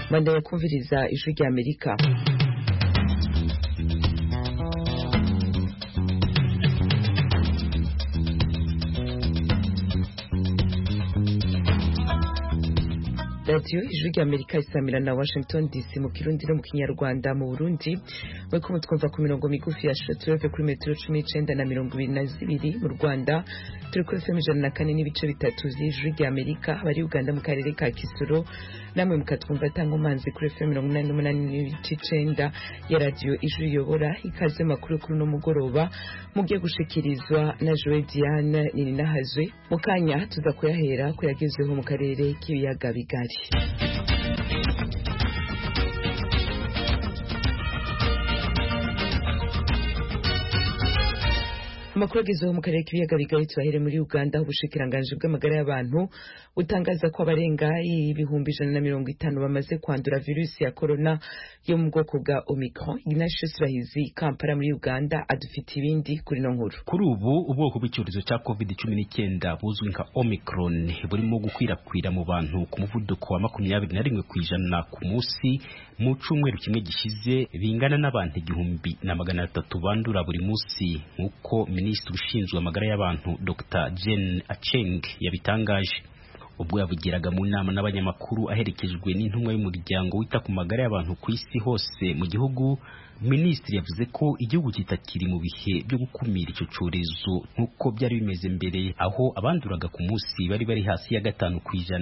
Mandaya kumviriza ijwi rya Amerika. Radio ijwi rya Amerika isamira na Washington DC mu Kirundi no mu Kinyarwanda. Mu Burundi mweko mutwumva ku mirongo migufi ya shortwave kuri metero 19 na 22. Mu Rwanda turi kuri FM 104.3 z'ijwi rya Amerika. Bari Uganda mu karere ka Kisoro namwe mukatwumva tangomanzi kuri FM 88.9 ya radio ijwi yobora. Ikaze makuru kuri no mugoroba mugiye gushikirizwa na Joe Diane Ninahazwe. Mukanya tuza kuyahera kuyagezweho mu karere k'ibiyaga bigari. Amakuru agezeho mu karere k'ibiyaga bigari tubahere muri Uganda. Ubushikiranganje bw'amagara y'abantu butangaza ko abarenga 150 bamaze kwandura virusi ya corona yo mu bwoko bwa Omicron. Ignatius Bahizi, Kampala muri Uganda, adufite ibindi kuri no nkuru. Kuri ubu ubwoko bw'icyorezo cya COVID-19 buzwi nka Omicron burimo gukwirakwira mu bantu ku muvuduko wa 21% ku munsi. Mu cyumweru kimwe gishize bingana n'abantu 1,300 bandura buri munsi, nkuko Minisitiri ushinzwe amagara y'abantu Dr. Jane Acheng yabitangaje ubwo yavugiraga mu nama n'abanyamakuru aherekejwe n'intumwa y'umuryango wita ku magara y'abantu ku isi hose mu gihugu. Minisitiri yavuze ko igihugu kitakiri mu bihe byo gukumira icyo cyorezo nkuko byari bimeze mbere, aho abanduraga ku munsi bari hasi ya 5%.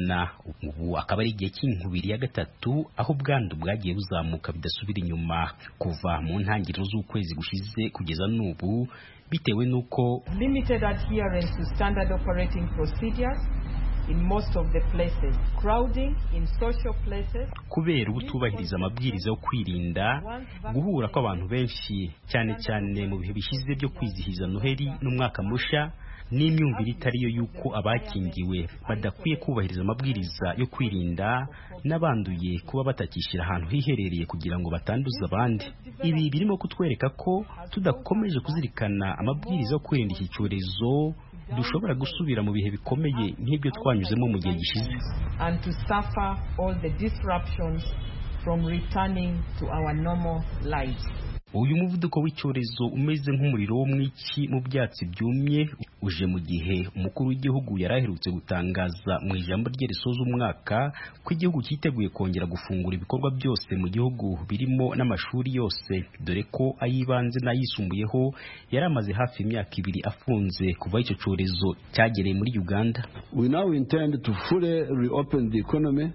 Ubu akaba ari igihe cy'inkubiri ya gatatu aho ubwandu bwagiye buzamuka bidasubira inyuma kuva mu ntangiriro z'ukwezi gushize kugeza n'ubu, bitewe nuko limited adherence to standard operating procedures in most of the places, crowding in social places, kubera ubutubahiriza amabwiriza yo kwirinda guhura kw'abantu benshi cyane cyane mu bihe bishize byo kwizihiza Noheli n'umwaka musha, n'imyumvire itariyo yuko abakingiwe badakwiye kubahiriza amabwiriza yo kwirinda n'abanduye kuba batakishira ahantu hiherereye kugira ngo batanduza abandi. Ibi birimo kutwereka ko tudakomeje kuzirikana amabwiriza yo kwirinda iki cyorezo dushobora gusubira mu bihe bikomeye nk'ibyo twanyuzemo mu gihe gishize, and to suffer all the disruptions from returning to our normal lives. Uyu muvuduko w'icyorezo umeze nk'umuriro wo mwiki mu byatsi byumye uje mu gihe umukuru w'igihugu yaraherutse gutangaza mu ijambo rye risoza umwaka ko igihugu cyiteguye kongera gufungura ibikorwa byose mu gihugu birimo n'amashuri yose, dore ko ayibanze n'ayisumbuyeho yari amaze hafi imyaka 2 afunze kuva icyo cyorezo cyagereye muri Uganda. We now intend to fully reopen the economy.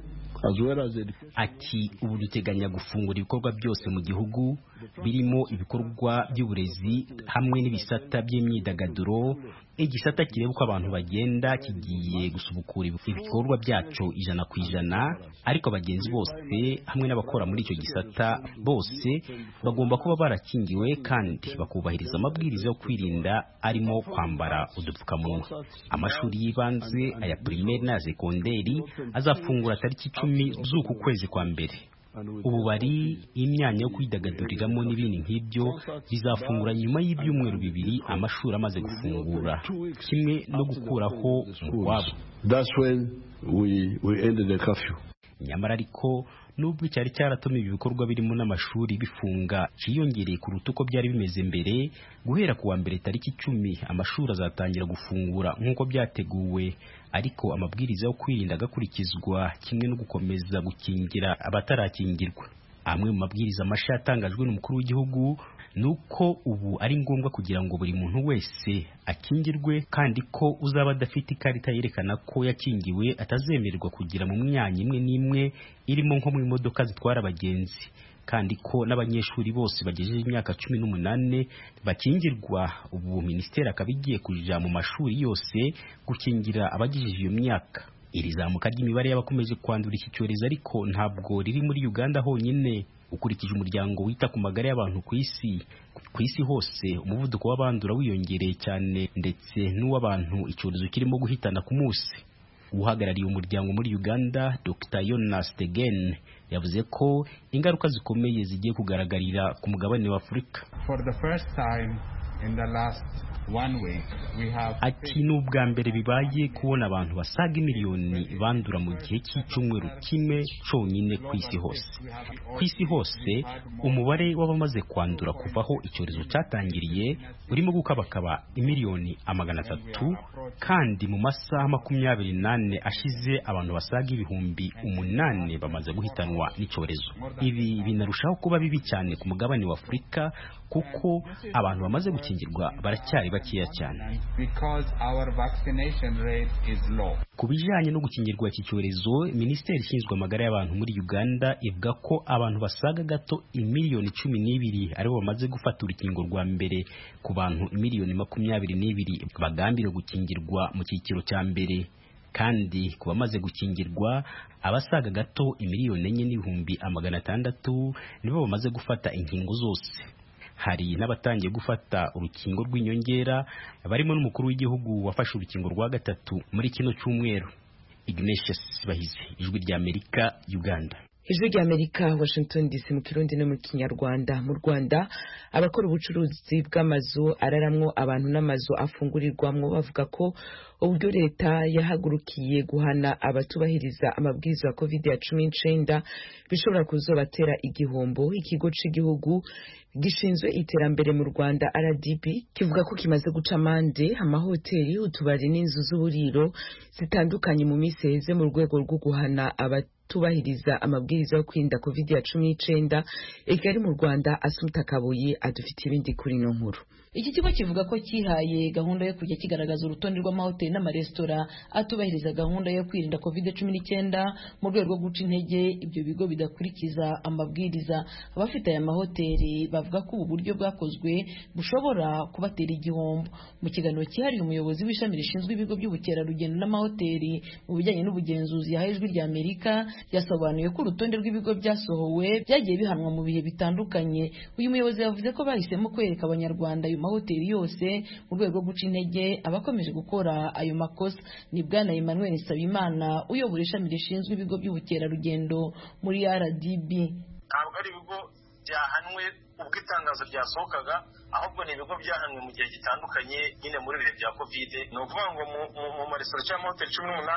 Ati ubu duteganya gufungura ibikorwa byose mu gihugu birimo ibikorwa by'uburezi hamwe n'ibisata by'imyidagaduro. Igisata kireba uko abantu bagenda kigiye gusubukura ibikorwa byacu 100%, ariko abagenzi bose hamwe n'abakora muri icyo gisata bose bagomba kuba barakingiwe kandi bakubahiriza amabwiriza yo kwirinda arimo kwambara udupfukamunwa. Amashuri y'ibanze, aya primaire na sekonderi azafungura tariki 10 z'uku kwezi kwa mbere. Ububari, imyanya yo kwidagaduriramo n'ibindi nk'ibyo bizafungura nyuma y'ibyumweru 2 amashuri amaze gufungura, kimwe no gukuraho umwabo. That's when we ended the curfew. Nyamara ariko nubwo cyari cyaratumye ibikorwa birimo n'amashuri bifunga cyiyongereye kuruta uko byari bimeze mbere, guhera kuwa mbere tariki 10 amashuri azatangira gufungura nk'uko byateguwe, ariko amabwiriza yo kwirinda agakurikizwa kimwe no gukomeza gukingira abatarakingirwa. Amwe mu mabwiriza mashya yatangajwe n'umukuru w'igihugu nuko ubu ari ngombwa kugira ngo buri muntu wese akingirwe, kandi ko uzaba adafite ikarita yerekana ko yakingiwe atazemererwa kugira mu myanya imwe n'imwe irimo nko mu imodoka zitwara abagenzi, kandi ko n'abanyeshuri bose bagejeje imyaka 18 bakingirwa. Ubu minisiteri akabigiye kuja mu mashuri yose gukingira abagejeje iyo myaka. Iri zamuka ry'imibare y'abakomeje kwandura iki cyorezo ariko ntabwo riri muri Uganda honyine. Ukurikije umuryango wita ku magara y'abantu ku isi hose, umuvuduko w'abandura wiyongereye cyane ndetse n'uw'abantu icyorezo kirimo guhitana ku munsi. Uhagarariye umuryango muri Uganda, Dr. Jonas Tegen, yavuze ko ingaruka zikomeye zigiye kugaragarira ku mugabane wa Afurika. For the first time in the last ati ni ubwa mbere bibaye kubona abantu basaga miliyoni bandura mu gihe cy'icyumweru kimwe cyonyine ku isi hose. Ku isi hose umubare w'abamaze kwandura kuvaho icyorezo cyatangiriye urimo gukabakaba miliyoni 300, kandi mu masaha 24 ashize abantu basaga 8,000 bamaze guhitanwa n'icyorezo. Ibi binarushaho kuba bibi cyane ku mugabane wa Afurika kuko abantu bamaze gukingirwa baracyari bakeya cyane. Ku bijyanye no gukingirwa iki cyorezo, Minisiteri ishinzwe amagara y'abantu muri Uganda ivuga ko abantu basaga gato miliyoni 12 aribo bamaze gufata urukingo rwa mbere ku bantu miliyoni 22 bagambiriwe gukingirwa mu cyiciro cya mbere, kandi ku bamaze gukingirwa abasaga gato miliyoni 4,600 nibo bamaze gufata inkingo zose. Hari n'abatangiye gufata urukingo rw'inyongera barimo n'umukuru w'igihugu wafashe urukingo rwa gatatu muri kino cyumweru. Ignatius Bahizi, Ijwi rya Amerika, Uganda. Ijwi rya Amerika, Washington DC, mu Kirundi no mu Kinyarwanda. Mu Rwanda abakora ubucuruzi bw'amazu araramwo abantu n'amazu afungurirwamwo bavuga ko uburyo leta yahagurukiye guhana abatubahiriza amabwiriza ya COVID-19 bishobora kuzobatera igihombo. Ikigo cy'igihugu gishinzwe iterambere mu Rwanda RDB kivuga ko kimaze guca amande amahoteli, utubari n'inzu z'uburiro zitandukanye mu minsi heze mu rwego rwo guhana abatubahiriza amabwiriza yo kwirinda COVID-19. Igari mu Rwanda, Asumta Kabuye adufitiye ibindi kuri ino nkuru. Iki kigo kivuga ko kihaye gahunda yo kujya kigaragaza urutonde rw'amahoteli n'amaresitora atubahiriza gahunda yo kwirinda COVID-19 mu rwego rwo guca intege ibyo bigo bidakurikiza amabwiriza. Abafite aya mahoteli bavuga ko ubu buryo bwakozwe bushobora kubatera igihombo. Mu kiganiro cyihariye, umuyobozi w'ishami rishinzwe ibigo by'ubukerarugendo n'amahoteli mu bijyanye n'ubugenzuzi yahaye Ijwi rya Amerika yasobanuye ko urutonde rw'ibigo byasohowe byagiye bihanwa mu bihe bitandukanye. Uyu muyobozi yavuze ko bahisemo kwereka abanyarwanda ayo mahoteli yose mu rwego rwo guca intege abakomeje gukora ayo makosa. Ni Bwana Emmanuel Nsabimana uyobora ishami rishinzwe ibigo by'ubukerarugendo muri RDB. Ntabwo ari ibigo byahanwe ubwo itangazo ryasohokaga, ahubwo ni ibigo byahanwe mu gihe gitandukanye nyine muri bihe bya COVID. Ni ukuvuga ngo mu maresitora cyangwa amahoteli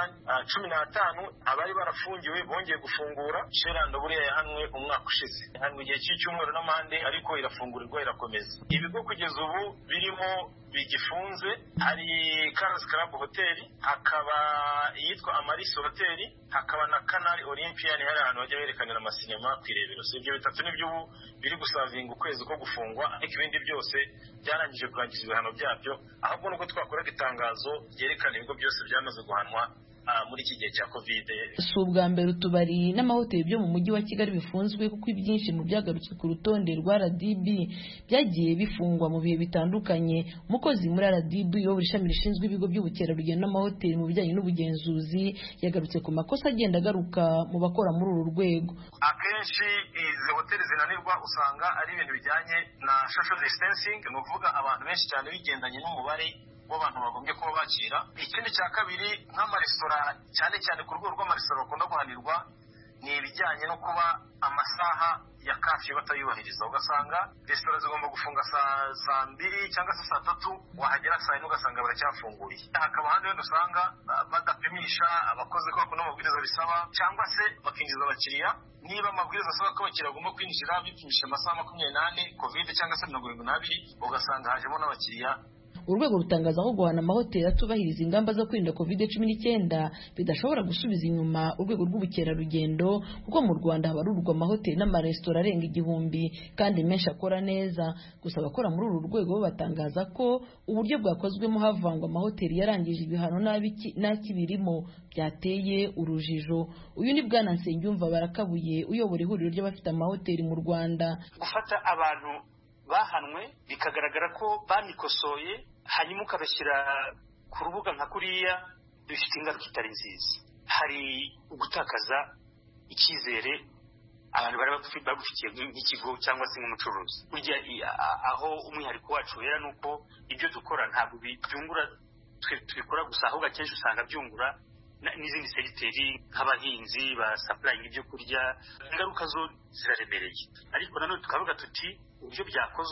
15 abari barafungiwe bongeye gufungura. Sherando buriya yahanwe umwaka ushize, yahanwe igihe cy'icyumweru n'amande, ariko irafungurirwa irakomeza. Ibigo kugeza ubu birimo bigifunze hari Carlos Club Hotel, hakaba yitwa Amaris Hotel, hakaba na Canal Olympian, hari ahantu bajya berekanira amasinema kwirebero. So ibyo bitatu nibyo biri gusavinga ukwezi ko gufungwa, ariko ibindi byose byarangije kurangiza ibihano byabyo. Ahubwo nuko twakoraga itangazo ryerekana ibigo byose byamaze guhanwa muri iki gihe cya COVID. Si ubwa mbere utubari n'amahoteli byo mu mujyi wa Kigali bifunzwe, kuko ibyinshi mu byagarutswe ku rutonde rwa RDB byagiye bifungwa mu bihe bitandukanye. Umukozi muri RDB uyobora ishami rishinzwe ibigo by'ubukerarugendo n'amahoteli mu bijyanye n'ubugenzuzi yagarutse ku makosa agenda agaruka mu bakora muri uru rwego. Akenshi izi hoteli zinanirwa usanga ari ibintu bijyanye na social distancing, ni ukuvuga abantu benshi cyane bigendanye n'umubare w'abantu bagombye kuba bakira. Ikindi cya kabiri, nk'amaresitora cyane cyane ku rwego rw'amaresitora bakunda guhanirwa, ni ibijyanye no kuba amasaha ya kafi batayubahiriza. Ugasanga resitora zigomba gufunga saa 2 cyangwa se saa 3, wahagera saa 4 ugasanga baracyafunguye. Hakaba ahandi wenda usanga badapimisha abakozi ko bakunda amabwiriza bisaba, cyangwa se bakinjiza abakiriya niba amabwiriza asaba ko abakiriya bagomba kwinjira bipimisha amasaha 28 COVID cyangwa se 72, ugasanga hajemo n'abakiriya. Urwego rutangaza ko guhana amahoteli atubahiriza ingamba zo kwirinda COVID-19 bidashobora gusubiza inyuma urwego rw'ubukerarugendo, kuko mu Rwanda habarurwa amahoteli n'amaresitora arenga 1000 kandi menshi akora neza. Gusa abakora muri uru rwego batangaza ko uburyo bwakozwemo havangwa amahoteli yarangije ibihano n'akibirimo byateye urujijo. Uyu ni Bwana Nsengiyumva Barakabuye uyobora ihuriro ry'abafite amahoteli mu Rwanda. Gufata abantu bahanwe bikagaragara ko banikosoye, hanyuma ukabashyira ku rubuga nka kuriya, bifite ingaruka itari nziza. Hari ugutakaza icyizere abantu bari bagufitiye nk'ikigo cyangwa se nk'umucuruzi. Burya aho umwihariko wacu wera nuko ibyo dukora ntabwo byungura tubikora gusa, ahubwo akenshi usanga byungura n'izindi segiteri nk'abahinzi ba supplying ibyo kurya. Ingaruka zo ziraremereye, ariko nanone tukavuga tuti uburyo byakozwe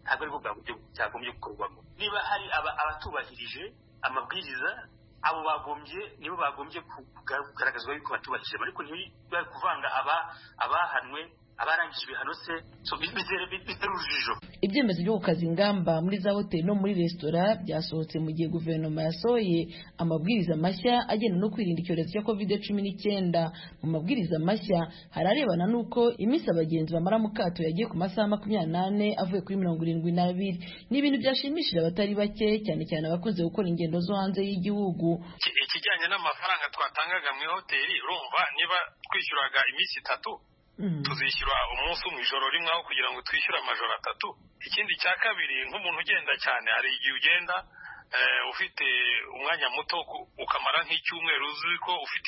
ntabwo aribwo byagombye gukorwamo. Niba hari abatubahirije amabwiriza, abo nibo bagombye kugaragazwa yuko batubahirije, ariko ntibari kuvanga abahanwe abarangije ibihano se bitera urujijo. Ibyemezo byo gukaza ingamba muri za hoteli no muri resitora byasohotse mu gihe guverinoma yasohoye amabwiriza mashya agenda no kwirinda icyorezo cya COVID-19. Mu mabwiriza mashya hararebana n'uko iminsi abagenzi bamara mu kato yagiye ku masaha 28 avuye kuri 72. Ni ibintu byashimishije abatari bake, cyane cyane abakunze gukora ingendo zo hanze y'igihugu. Ikijyanye n'amafaranga twatangaga mu hoteli, urumva niba twishyuraga iminsi 3 tuzishyura umunsi mu ijoro rimwe aho kugira ngo twishyure amajoro 3. Ikindi cya kabiri, nk'umuntu ugenda cyane, hari igihe ugenda ufite umwanya muto ukamara nk'icyumweru, uzi ko ufite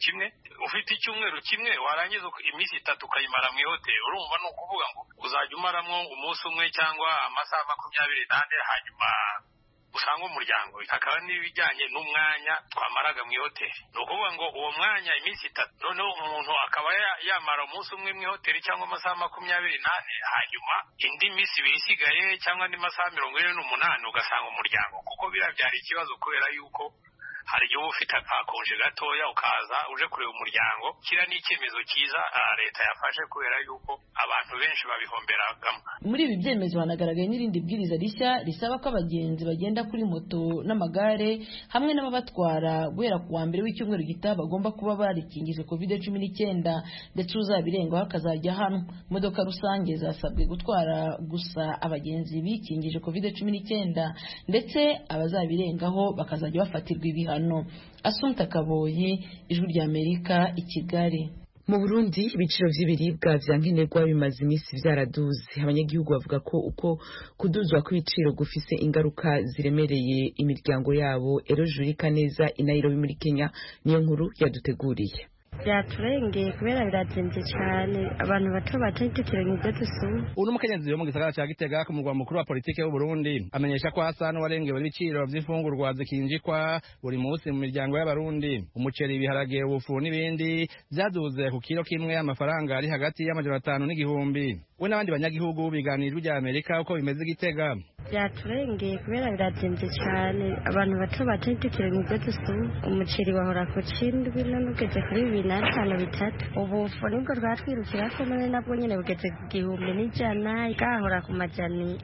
icyumweru kimwe warangiza iminsi 3 ukayimara mu hoteli, urumva ni ukuvuga ngo uzajya umaramo umunsi umwe cyangwa amasaha 28 hanyuma usanga umuryango. Hakaba n'ibijyanye n'umwanya twamaraga mu hoteli, ni ukuvuga ngo uwo mwanya iminsi 3, noneho umuntu akaba yamara umunsi umwe mu hoteli cyangwa amasaha 28, hanyuma indi minsi 2 isigaye cyangwa andi masaha 48 ugasanga umuryango, kuko birabyara ikibazo kubera yuko hari igihe uba ufite akakonje gatoya ukaza uje kureba umuryango. Kira ni icyemezo cyiza leta yafashe kubera yuko abantu benshi babihomberagamo. Muri ibi byemezo hanagaragaye n'irindi bwiriza rishya risaba ko abagenzi bagenda kuri moto n'amagare hamwe n'ababatwara guhera ku wa mbere w'icyumweru gitaha bagomba kuba barikingije COVID-19, ndetse uzabirengaho akazajya hano. Imodoka rusange zasabwe gutwara gusa abagenzi bikingije COVID-19, ndetse abazabirengaho bakazajya bafatirwa ibihano. Asumta Kaboyi, Ijwi ry'Amerika, i Kigali. Mu Burundi ibiciro by'ibiribwa vya nkenerwa bimaze iminsi byaraduze. Abanyagihugu bavuga ko uko kuduzwa kw'ibiciro gufise ingaruka ziremereye imiryango yabo. Erojurika neza i Nairobi muri Kenya niyo nkuru yaduteguriye. Byaturengeye kubera birazinze cyane, abantu bato batekereje ibyo dusuma. Uno mukenyezi yo mu gisagara cya Gitega ku murwa mukuru wa politike y'u Burundi amenyesha ko hasa n'uwarengewe n'ibiciro by'ifungurwa zikinjikwa buri munsi mu miryango y'abarundi. Umuceri, ibiharage, ubufu n'ibindi byaduze ku kilo kimwe amafaranga ari hagati y'amajana 5 n'igihumbi. We n'abandi banyagihugu biganirwa rya Amerika uko bimeze Gitega. Byaturengeye kubera birazinze cyane, abantu bato batekereje ibyo dusuma. Umuceri wahora ku 7 none ugeze kuri 2.5. Ubufu nibwo twatwirukira ko none nabwo nyine bugeze ku 1,100, gahora ku majani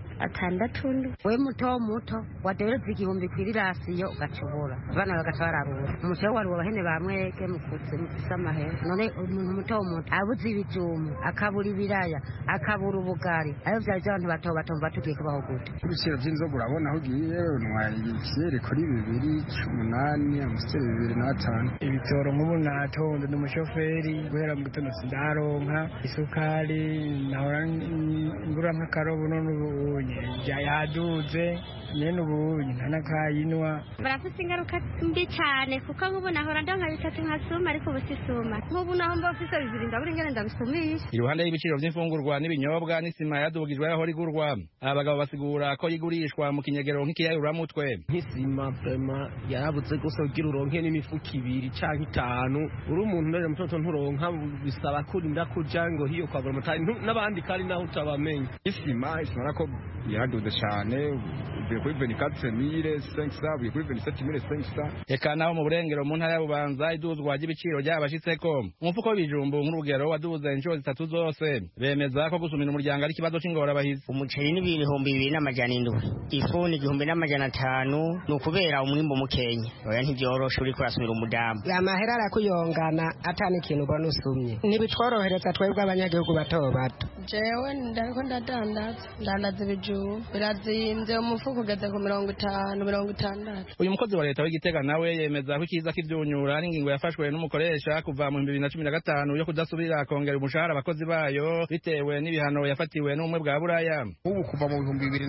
6. We muto wadereza 1,000 kw'irirasiyo ugacubura abana bagatararura. Umuceri wari wabahene bamweke mukutse musamahe, none umuntu muto abuze ibijumbu, akabura ibiraya, akabura ubugari, ayo by'abantu bato batugiye kubaho gute. Ibiciro by'inzoga urabona aho ugiye untwaye ikiyeri kuri 2,18, amusiteri 2,5. Ibitoro nk'ubu natonde n'umushoferi guhera mu gitondo sindaronka isukari, nahora ngura nk'akarobo none ubunye yaduze nyene ubunye ntanakayinwa. Barafise ingaruka mbi cyane kuko nk'ubu nahora ndonka 3 nkasuma ariko ubusisuma. Nk'ubu naho mba ufise 2 ndabura ingene ndabisumisha. Iruhande y'ibiciro by'imfungurwa n'ibinyobwa n'isima yadugijwe aho rigurwa, abagabo basigura ko yigurishwa mu kinyegero nk'ikiyayuramutwe. Nk'isima prema yarabuze gusa ugira uronke n'imifuka 2 canke 5. Uri umuntu none mutoto nturonka, bisaba kurinda kuja ngo hiyo kwagura mutari n'abandi kandi naho utabamenye. Isima nako yaraduze cyane, uvuye kuri 24,500 uvuye kuri 27,500. Eka naho mu burengero mu ntara ya Bubanza iduzwa ry'ibiciro ryabashitseko. Umufuko w'ibijumbu nk'urugero waduze inshuro 3 zose. Bemeza ko gusumira umuryango ari ikibazo c'ingorabahizi. Umuceri n'ibihumbi 2,700, ifu ni 1,500, nukubera umwimbo mukenya. Oya ntibyoroshe uri kurasumira umudamu. Amahera arakuyongana atani ikintu ubona usumye. Ntibitworohereza twebwe abanyagihugu bato bato. Jewe ndariko ndandaza ibijumbu birazinze, umufuko ugeze ku 50-60. Uyu mukozi wa leta w'Igitega nawe yemeza ko ikiza k'ivyunyura n'ingingo yafashwe n'umukoresha kuva mu 2015 yo kudasubira kongera umushahara abakozi bayo bitewe n'ibihano yafatiwe n'umwe bwa Buraya. Ubu kuva mu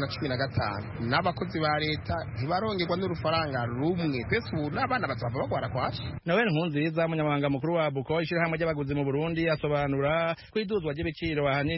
2015 n'abakozi ba leta ntibarongerwa n'urufaranga rumwe, twese ubu n'abana bazava bagwara kwashi. Nawe Nkunziza umunyamabanga mukuru wa Buko ishirahamwe ry'abaguzi mu Burundi asobanura ko iduzwa ry'ibiciro ahanini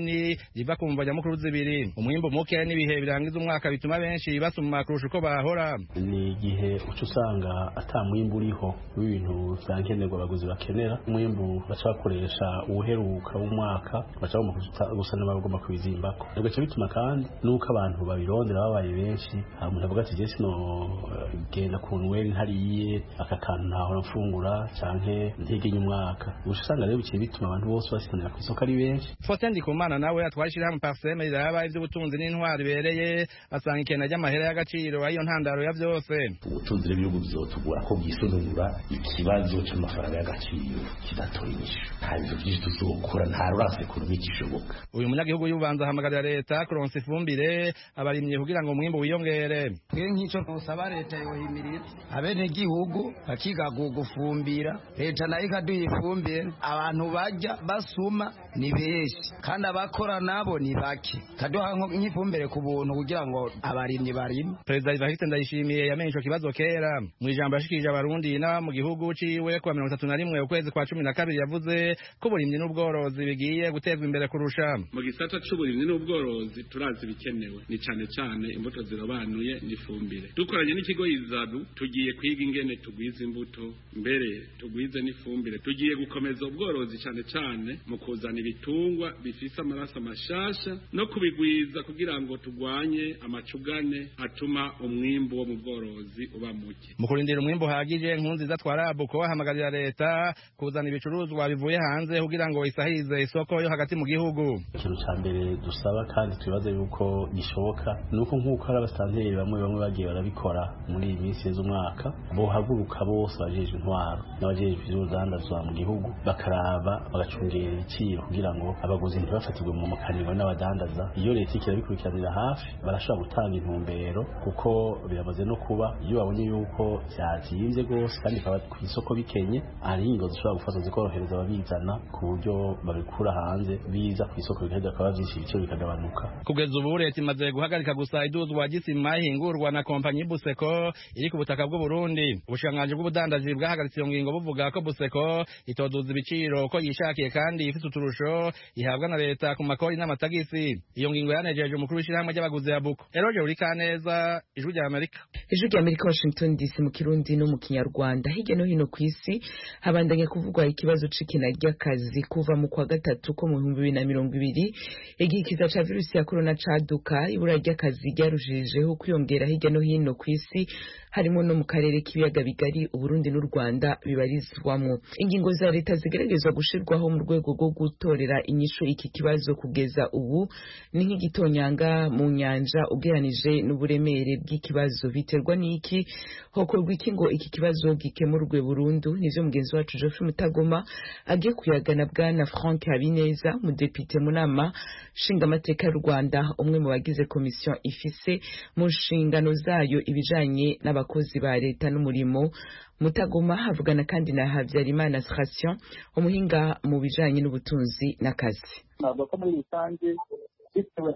ahanini riva ku mvo nyamukuru zibiri umwimbu muke n'ibihe birangiza umwaka bituma benshi basuma kurusha uko bahora. Ni igihe uca usanga ata mwimbu uriho w'ibintu vya nkenerwa abaguzi bakenera, umwimbu baca bakoresha uwuheruka w'umwaka baca gusa n'abagomba kubizimbako. Bigaca bituma kandi nuko abantu babirondera babaye benshi, umuntu avuga ati je sino genda ku nweri ntariye aka kantu ntahora mfungura canke ntegenya umwaka. Uca usanga rero biciye bituma abantu bose basikanira ku isoko ari benshi. Faustin Ndikumana nawe atwashira mu Parseme riraba ivy'ubutunzi n'intwari bereye asanga ikena ry'amahera y'agaciro ayo ntandaro ya vyose. Ubutunzi n'ibihugu bizotugura ko bwisonunura ikibazo c'amafaranga y'agaciro kidatoyisha. Nta bintu byinshi tuzokora nta rurase ekonomi kishoboka. Uyu munyagihugu y'ubanza hamagarira leta kuronsa ifumbire abarimye kugira ngo umwimbu wiyongere. Nk'ico nosaba leta yohimiriza abene gihugu bakiga gufumbira, leta nayo ikaduha ifumbire, abantu bajya basuma ni benshi kandi abakora nabo ni bake, kaduha nk'ifumbire ku buntu kugira ngo abarimyi barime. Perezida Evariste Ndayishimiye yamenye ico kibazo kera mu ijambo yashikirije abarundi na mu gihugu ciwe kwa 31 ukwezi kwa 12 yavuze ko uburimyi n'ubworozi bigiye gutezwa imbere kurusha. Mu gisata c'uburimyi n'ubworozi turazi bikenewe ni cane imbuto zirobanuye n'ifumbire. Dukoranye n'ikigo Izabu tugiye kwiga ingene tugwiza imbuto mbere tugwize n'ifumbire. Tugiye gukomeza ubworozi cane mu kuzana ibitungwa bifise amaraso mashasha no kubigwiza kugira ngo tugwanye amacugane atuma umwimbu wo mu bworozi uba muke. Mu kurindira umwimbu uhagije Nkunziza twarabuko ahamagarira leta kuzana ibicuruzwa bivuye hanze kugira ngo isahize isoko yo hagati mu gihugu. Ikintu ca mbere dusaba kandi twibaza yuko gishoboka nuko nk'uko ari abasanteri bamwe bagiye barabikora muri iyi minsi y'umwaka bohaguruka bose bajejwe intwaro n'abajejwe ivy'urudandazwa mu gihugu bakaraba bagacungera ibiciro kugira ngo abaguzi ntibafatirwe mu makaniro n'abadandaza. Iyo leta ikirabikurikiranira hafi barashobora gutanga intumbero kuko biramaze no kuba iyo babonye yuko vyazimvye gose kandi kaba ku isoko bikenye ari ingo zishobora gufata zikorohereza ababizana ku buryo babikura hanze biza ku isoko bigaheza akaba vyinshi ibiciro bikagabanuka. Kugeza ubu leta imaze guhagarika gusa iduzwa gisima ihingurwa na kompanyi Buseko iri ku butaka bw'u Burundi. Ubushikiranganji bw'ubudandaji bwahagaritse iyo ngingo buvuga ko Buseko itoduza ibiciro ko yishakiye kandi ifite uturusho ihabwa na leta ku makori n'amatagisi. Iyo ngingo yanejeje umukuru w'ishirahamwe ry'abaguzi ya Buko. Eroje Urikaneza, Ijwi rya Amerika. Ijwi rya Amerika, Washington DC mu Kirundi no mu Kinyarwanda. Hirya no hino ku isi habandanye kuvugwa ikibazo c'ikena ry'akazi kuva mu kwa gatatu ko mu 2020 igihe ikiza ca virusi ya corona caduka. Ibura ry'akazi ryarushijeho kwiyongera hirya no hino ku isi harimo no mu karere k'ibiyaga bigari Uburundi n'u Rwanda bibarizwamwo. Ingingo za leta zigeragezwa gushirwaho mu rwego rwo gutorera inyishu iki kibazo kugeza ubu ni nk'igitonyanga mu nyanja ugeranije n'uburemere bw'ikibazo. Biterwa n'iki hokorwa iki ngo iki kibazo gikemurwe burundu? Nivyo mugenzi wacu Geoffrey Mutagoma agiye kuyagana bwana Frank Habineza, mudepite mu nama nshingamateka y'u Rwanda, umwe mu bagize komisiyo ifise mu nshingano zayo ibijanye n'abakozi ba leta n'umurimo. Mutagoma havugana kandi na Habyarimana Station, umuhinga mu bijanye n'ubutunzi n'akazi. Ntabwo ko muri rusange bitewe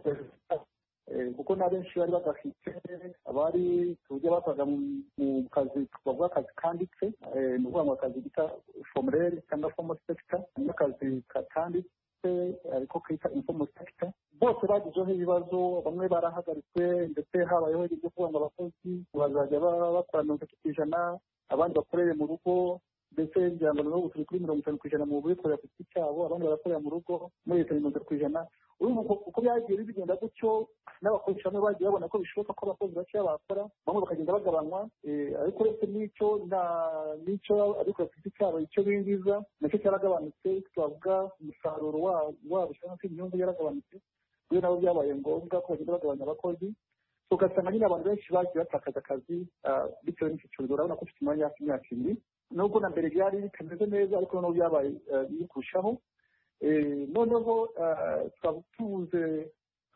kuko na benshi bari badafite abari tujya bakoraga mu kazi bavuga akazi kanditse ni ukuvuga ngo akazi bita formel cyangwa formal sector n'akazi katanditse ariko kita informal sector, bose bagizeho ibibazo. Bamwe barahagaritswe ndetse habayeho ibyo kuvuga ngo abakozi bazajya bakora 30%, abandi bakorere mu rugo ndetse njyango no turi kuri 50% mu bikorera ku giti cyabo, abandi barakorera mu rugo muri 30%. Uko byagiye bigenda gutyo n'abakozi bamwe bagiye babona ko bishoboka ko abakozi bake bakora, bamwe bakagenda bagabanywa, ariko uretse n'icyo ariko ku giti cyabo icyo binjiza nacyo cyaragabanutse. Twavuga umusaruro wabo cyangwa se inyungu yaragabanutse, rero nabo byabaye ngombwa ko bagenda bagabanya abakozi. Ugasanga nyine abantu benshi bagiye batakaza akazi bitewe n'iki cyorezo. Urabona ko ufite umwanya w'imyaka 2 nubwo na mbere byari bitameze neza, ariko noneho byabaye biri kurushaho. Noneho twaba tubuze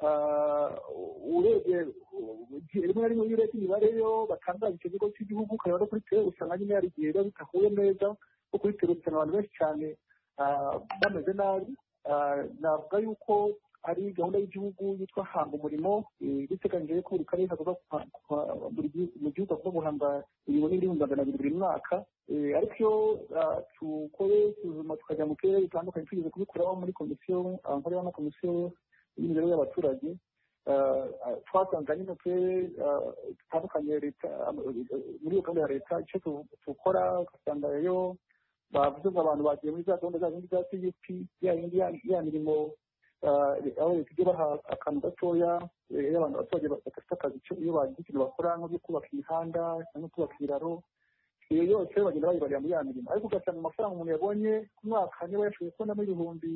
urebye rimwe na rimwe iyo urebye imibare yo batangaza icyo kigo cy'igihugu ukareba no kuri tele usanga nyine hari igihe biba bidahuye neza, kuko kuri tele usanga abantu benshi cyane bameze nabi. Navuga yuko ari gahunda y'igihugu yitwa hanga umurimo, biteganyije ko buri karere kagomba mu gihugu agomba guhanga imirimo n'ibihumbi 200 buri mwaka. Ariko iyo tukore isuzuma tukajya tukajya mu turere bitandukanye tugeze kubikuraho muri komisiyo nkorera na komisiyo y'imibereho y'abaturage twasanga nyine turere dutandukanye leta muri iyo gahunda ya leta icyo dukora ugasanga rero bavuze ngo abantu bagiye muri za gahunda za zindi za CUP ya mirimo aho leta ijya baha akantu gatoya iyo abantu abaturage badafite akazi iyo bagize ikintu bakora nko kubaka imihanda cyangwa kubaka ibiraro iyo yose bagenda bayibarira muri ya mirimo ariko ugasanga amafaranga umuntu yabonye ku mwaka niba yashoboye kubonamo ibihumbi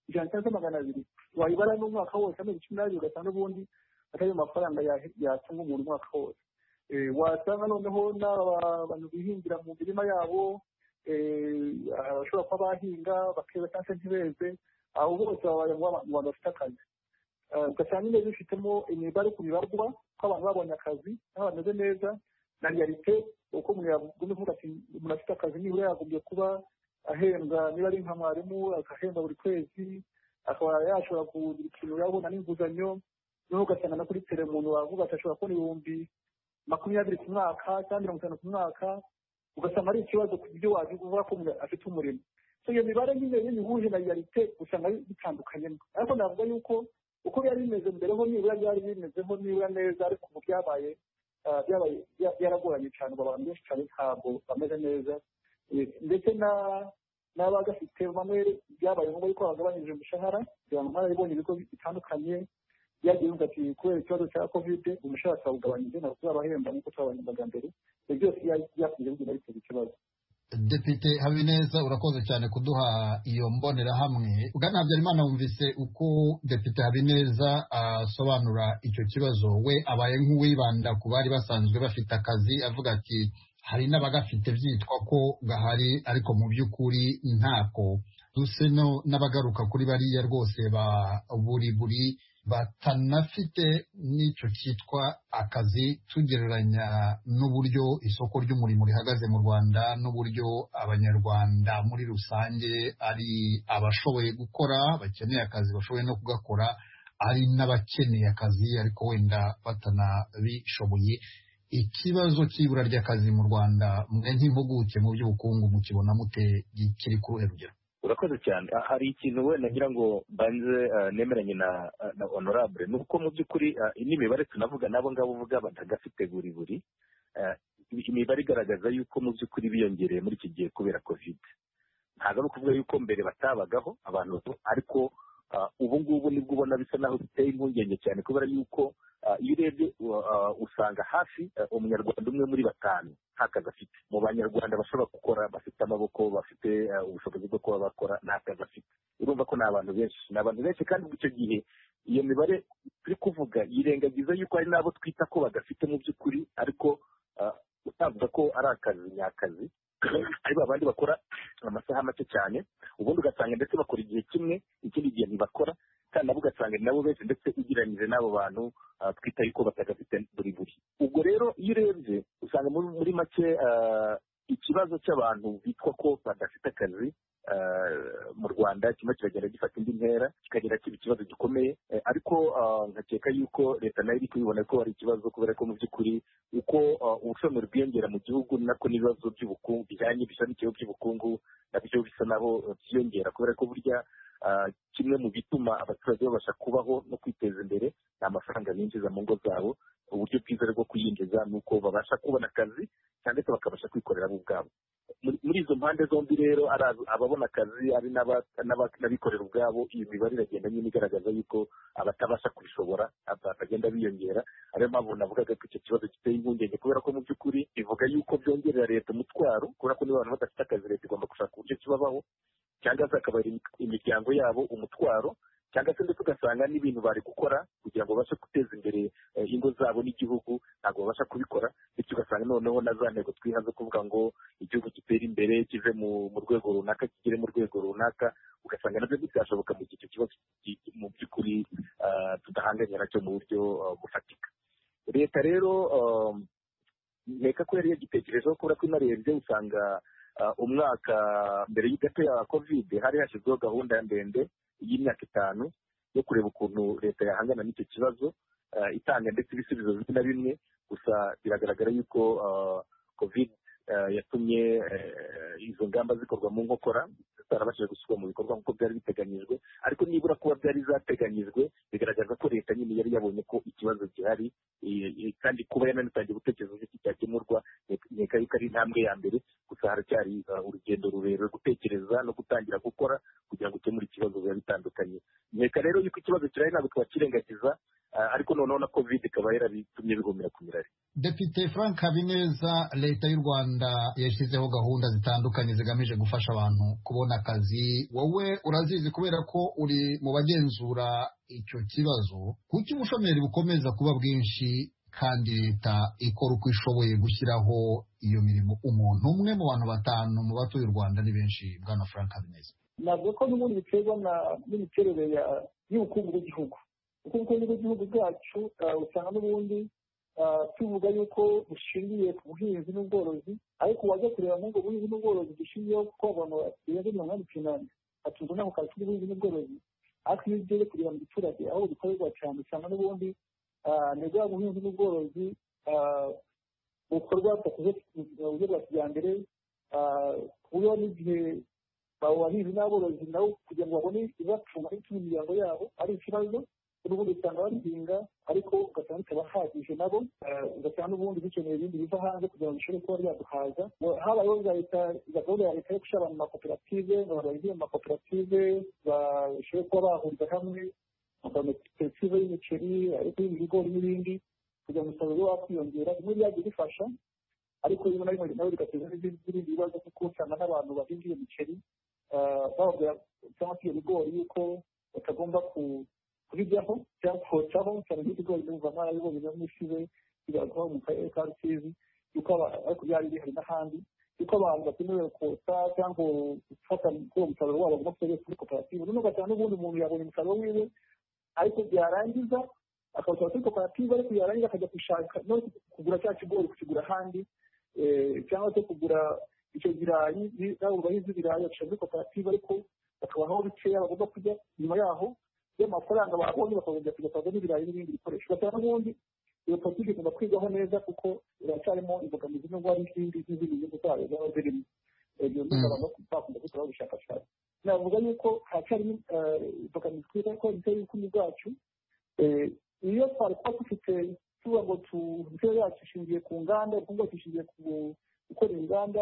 100 wayibara n'umwaka wose amezi 12 ugasanga n'ubundi atari amafaranga yatunga umuntu umwaka wose wasanga noneho n'abantu bihingira mu mirima yabo bashobora kuba bahinga bakeza cyangwa se ntibeze abo bose babaye mu bantu bafite akazi ugasanga nyine bifitemo imibare ku bibarwa ko abantu babonye akazi n'aho bameze neza na realite uko umuntu yagomba kuvuga ati umuntu afite akazi nibura yagombye kuba ahembwa niba ari nka mwarimu agahembwa buri kwezi akaba yashobora kugira ikintu yabona n'inguzanyo noneho ugasanga na kuri tere umuntu wavuga ati ashobora kubona ibihumbi 20 ku mwaka cyangwa 50 ku mwaka ugasanga ari ikibazo ku buryo wavuga ko umuntu afite umurimo iyo mibare nyine y'imihuje na realite usanga bitandukanye ariko navuga yuko uko byari bimeze mbere ho nibura byari bimezeho nibura neza ariko ubu byabaye byaragoranye cyane abantu benshi cyane ntabwo bameze neza ndetse n'abagafite bamwe byabaye ngombwa yuko bagabanyije umushahara kugira ngo mwarabibonye ibigo bitandukanye byagiye bivuga ati kubera ikibazo cya covid umushahara twawugabanyije ntabwo tuzabahemba nk'uko twabahembaga mbere ibyo byose byakunze bigenda biteza ikibazo. Depite Habineza urakoze cyane kuduha iyo mbonerahamwe. Bwana Habyarimana wumvise uko Depite Habineza asobanura icyo kibazo, we abaye nk'uwibanda ku bari basanzwe bafite akazi avuga ati hari n'abagafite byitwa ko gahari ariko mu by'ukuri ntako. Duse n'abagaruka kuri bariya rwose ba buri batanafite n'icyo cyitwa akazi, tugereranya n'uburyo isoko ry'umurimo rihagaze mu Rwanda n'uburyo abanyarwanda muri rusange ari abashoboye gukora bakeneye akazi bashoboye no kugakora, ari n'abakeneye akazi ariko wenda batanabishoboye. Ikibazo cy'ibura ry'akazi mu Rwanda mwe nk'impuguke mu by'ubukungu mukibona mute kiri ku ruhe rugero? Urakoze cyane. Hari ikintu wenda ngira ngo banze nemeranye na honorable nuko mu by'ukuri n'imibare tunavuga nabo ngabo uvuga batagafite buri imibare igaragaza yuko mu by'ukuri biyongereye muri iki gihe kubera covid. Ntabwo ari ukuvuga yuko mbere batabagaho abantu ariko ubu ngubu nibwo ubona bisa naho biteye impungenge cyane kubera yuko iyo urebye usanga hafi umunyarwanda umwe muri 5 nta kazi afite. Mu banyarwanda bashobora gukora bafite amaboko bafite ubushobozi bwo kuba bakora nta kazi afite. Urumva ko ni abantu benshi kandi icyo gihe iyo mibare turi kuvuga yirengagiza yuko hari n'abo twita ko bagafite mu by'ukuri ariko utavuga ko ari akazi nyakazi ari babandi bakora amasaha make cyane ubundi ugasanga ndetse bakora igihe kimwe ikindi gihe ntibakora kandi nabo ugasanga nabo benshi ndetse ugereranyije n'abo bantu twita yuko batagafite buri. Ubwo rero iyo urebye usanga muri make ikibazo cy'abantu bitwa ko badafite akazi mu Rwanda kimwe kiragenda gifata indi ntera kikagera kiba ikibazo gikomeye ariko nkakeka yuko leta nayo iri kubibona ko hari ikibazo kubera ko mu by'ukuri uko ubushomeri bwiyongera mu gihugu nako n'ibibazo by'ubukungu bijyanye bishamikiyeho by'ubukungu nabyo bisa naho byiyongera kubera ko burya kimwe mu bituma abaturage babasha kubaho no kwiteza imbere ni amafaranga binjiza mu ngo zabo. Uburyo bwiza bwo kuyinjiza ni uko babasha kubona akazi cyangwa se bakabasha kwikorera bo ubwabo. Muri izo mpande zombi rero ababona akazi ari n'abikorera ubwabo, iyo mibare iragenda nyine igaragaza yuko abatabasha kubishobora bagenda biyongera. Ariyo mpamvu navugaga ko icyo kibazo giteye impungenge kubera ko mu by'ukuri bivuga yuko byongerera leta umutwaro kubera ko niba abantu badafite akazi leta igomba gushaka uburyo kibabaho cyangwa se akabara imiryango yabo umutwaro cyangwa se ndetse ugasanga n'ibintu bari gukora kugira ngo babashe guteza imbere ingo zabo n'igihugu ntabwo babasha kubikora, bityo ugasanga noneho na za ntego twihaze kuvuga ngo igihugu gitera imbere kive mu rwego runaka kigere mu rwego runaka, ugasanga nabyo bitashoboka mu gihe icyo kibazo mu by'ukuri tudahanganye nacyo mu buryo bufatika. Leta rero nkeka ko yari yagitekerejeho kubera ko inarebye usanga umwaka mbere y'agato ya covid hari hashyizweho gahunda ndende y'imyaka 5 yo kureba ukuntu leta yahangana n'icyo kibazo itanga ndetse ibisubizo bimwe na bimwe. Gusa biragaragara yuko covid yatumye izo ngamba zikorwa mu nkokora zitarabashije gushyirwa mu bikorwa nk'uko byari biteganyijwe, ariko nibura kuba byari zateganyijwe bigaragaza ko leta nyine yari yabonye ko ikibazo gihari, kandi kuba yananitangiye gutekereza uburyo cyakemurwa nkeka yuko ari intambwe ya mbere. Gusa haracyari urugendo rurerure gutekereza no gutangira gukora kugira ngo ukemure ikibazo biba bitandukanye. Nkeka rero yuko ikibazo kirahari ntabwo twakirengagiza, ariko noneho na covid ikaba yarabitumye bigomera ku mirari. Depite Frank Habineza, leta y'u Rwanda yashyizeho gahunda zitandukanye zigamije gufasha abantu kubona akazi. Wowe urazizi kubera ko uri mu bagenzura icyo kibazo. Kuki ubushomeri bukomeza kuba bwinshi kandi leta ikora uko ishoboye gushyiraho iyo mirimo? Umuntu umwe mu bantu 5 mu batuye u Rwanda ni benshi, bwana Frank Habineza. Ntabwo ko n'ubundi biterwa n'imiterere y'ubukungu bw'igihugu. Ubukungu bw'igihugu bwacu usanga n'ubundi tuvuga yuko bushingiye ku buhinzi n'ubworozi, ariko wajya kureba n'ubwo buhinzi n'ubworozi dushingiyeho kuko abantu barenga 80% batunzwe n'ako kazi k'ubuhinzi n'ubworozi, ariko iyo ugiye kureba mu giturage aho bikorerwa cyane usanga n'ubundi ni bwa buhinzi n'ubworozi bukorwa mu buryo bwa kijyambere, ku buryo n'igihe abo bahinzi n'aborozi nabo kugira ngo babone ibibatunga n'itunga imiryango yabo ari ikibazo. N'ubundi usanga babihinga ariko ugasanga bitabahagije nabo, ugasanga n'ubundi bikeneye ibindi biva hanze kugira ngo bishobore kuba byaduhaza. Habayeho gahunda ya leta yo gushyira abantu mu makoperative, ngo bahinge mu makoperative bashobore kuba bahuriza hamwe, amakoperative y'imiceri, ariko y'ibigori n'ibindi, kugira ngo umusaruro ube wakwiyongera. Bimwe byagiye bifasha, ariko rimwe na rimwe nawe bigateza n'ibindi bibazo kuko usanga n'abantu bahinga iyo miceri bababwira cyangwa se iyo bigori yuko batagomba kubijyaho cyangwa kotsaho, cyane nk'ibigori n'umva mwarabibonye no mu isibe bigaragara mu karere ka Rusizi, yuko ariko byari bihari n'ahandi, yuko abantu batemerewe kotsa cyangwa gufata uwo musaruro wabo bagomba kujya kuri koperative. Noneho ugasanga n'ubundi umuntu yabonye umusaruro wiwe, ariko byarangiza akawusaba kuri koperative, ariko yarangiza akajya gushaka no kugura cya kigori kukigura ahandi, cyangwa se kugura icyo birayi, nabo bahinzi b'ibirayi bakishyira muri koperative, ariko bakabaho bikeya bagomba kujya nyuma yaho y'amafaranga babonye bakagomba kujya kugura n'ibirayi n'ibindi bikoresho. Ugasanga n'ubundi iyo politiki igomba kwigwaho neza kuko iracyarimo imbogamizi n'ubwo hari n'izindi nyungu zayo zaba zirimo. Ibyo ngibyo abantu bakunda gukora ubushakashatsi. Navuga yuko haracyarimo imbogamizi twiza ko ibiteye ubukungu bwacu. Iyo twari kuba dufite tuvuga ngo imiterere yacu ishingiye ku nganda, ubukungu bwacu ishingiye ku gukora inganda,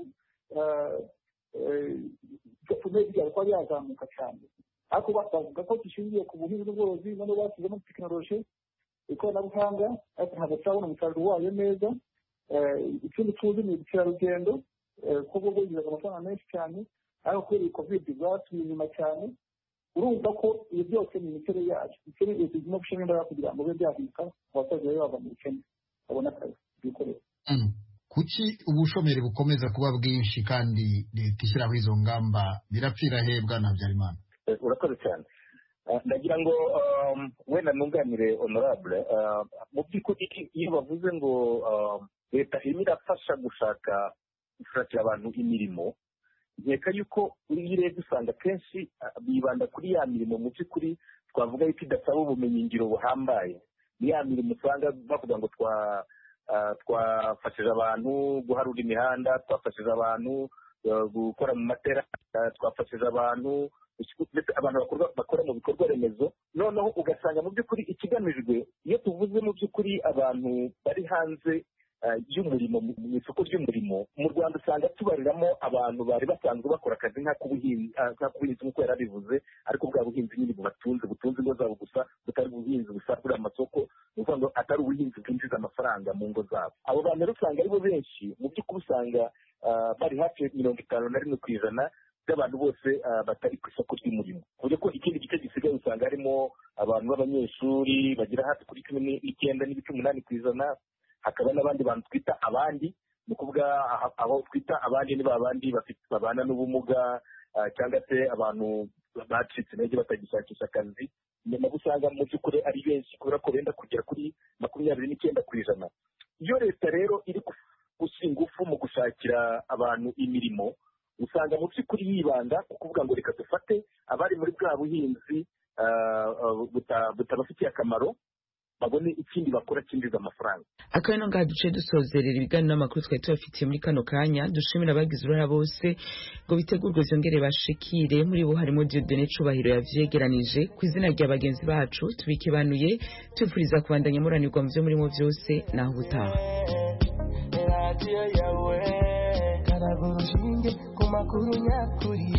byari kuba byazamuka cyane. Ariko bavuga ko dushingiye ku buhinzi n'ubworozi, noneho bashyizemo tekinoloji, ikoranabuhanga, ariko ntabwo turabona umusaruro wayo neza. Ikindi tuzi ni ubukerarugendo, kuko bwo bwinjizaga amafaranga menshi cyane, ariko kubera iyi covid bwasubiye inyuma cyane. Urumva ko ibi byose ni imiterere yacu. Imiterere leta igomba gushyiramo imbaraga kugira ngo bibe byahinduka, abaturage babe bava mu bukene babone akazi bikorera. Kuki ubushomeri bukomeza kuba bwinshi kandi leta ishyiraho izo ngamba? Birapfira hebwa na Habyarimana. Urakoze cyane. Ndagira ngo wenda nunganire honorable, mu by'ukuri iyo bavuze ngo leta irimo irafasha gushakira abantu imirimo, nkeka yuko iyo urebye usanga kenshi bibanda kuri ya mirimo mu by'ukuri twavuga yuko idasaba ubumenyingiro buhambaye. Ni ya mirimo usanga bavuga ngo twafashije abantu guharura imihanda, twafashije abantu gukora mu matera, twafashije abantu bakora mu bikorwa remezo. Noneho ugasanga mu by'ukuri ikigamijwe, iyo tuvuze mu by'ukuri abantu bari hanze y'umurimo, mu isoko ry'umurimo mu Rwanda usanga tubariramo abantu bari basanzwe bakora akazi nk'ak'ubuhinzi nk'uko yari abivuze, ariko bwa buhinzi nyine butunze ingo zabo gusa, butari ubuhinzi busagurira amasoko, ni ukuvuga ngo atari ubuhinzi bwinjiza amafaranga mu ngo zabo. Abo bantu rero usanga aribo benshi, mu by'ukuri usanga bari hafi 51% by'abantu bose batari ku isoko ry'umurimo, ku buryo ko ikindi gice gisigaye usanga harimo abantu b'abanyeshuri bagira hafi kuri 19.8%. Hakaba n'abandi bantu twita abandi, ni ukuvuga aho twita abandi ni babandi babana n'ubumuga cyangwa se abantu bacitse intege batagishakisha akazi, nabo usanga mu by'ukuri ari benshi kubera ko benda kugera kuri 29%. Iyo leta rero iri gushyira ingufu mu gushakira abantu imirimo, usanga mu by'ukuri yibanda ku kuvuga ngo reka dufate abari muri bwa buhinzi butabafitiye akamaro, babone ikindi bakora kinjiza amafaranga. Akano ngaha duce dusozerera ibiganiro n'amakuru twari tubafitiye muri kano kanya. Dushimira abagize uruhara bose ngo bitegurwe zongere bashikire, muri bo harimo Dieudonné Cubahiro yavyegeranije. Ku izina rya bagenzi bacu tubikibanuye tubifuriza kubandanya muranirwa mu byo murimo byose naho ubutaha. Radio yawe karagurushinge ku makuru nyakuri.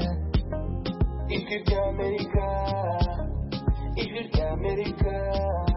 Ijwi ry'Amerika, ijwi ry'Amerika.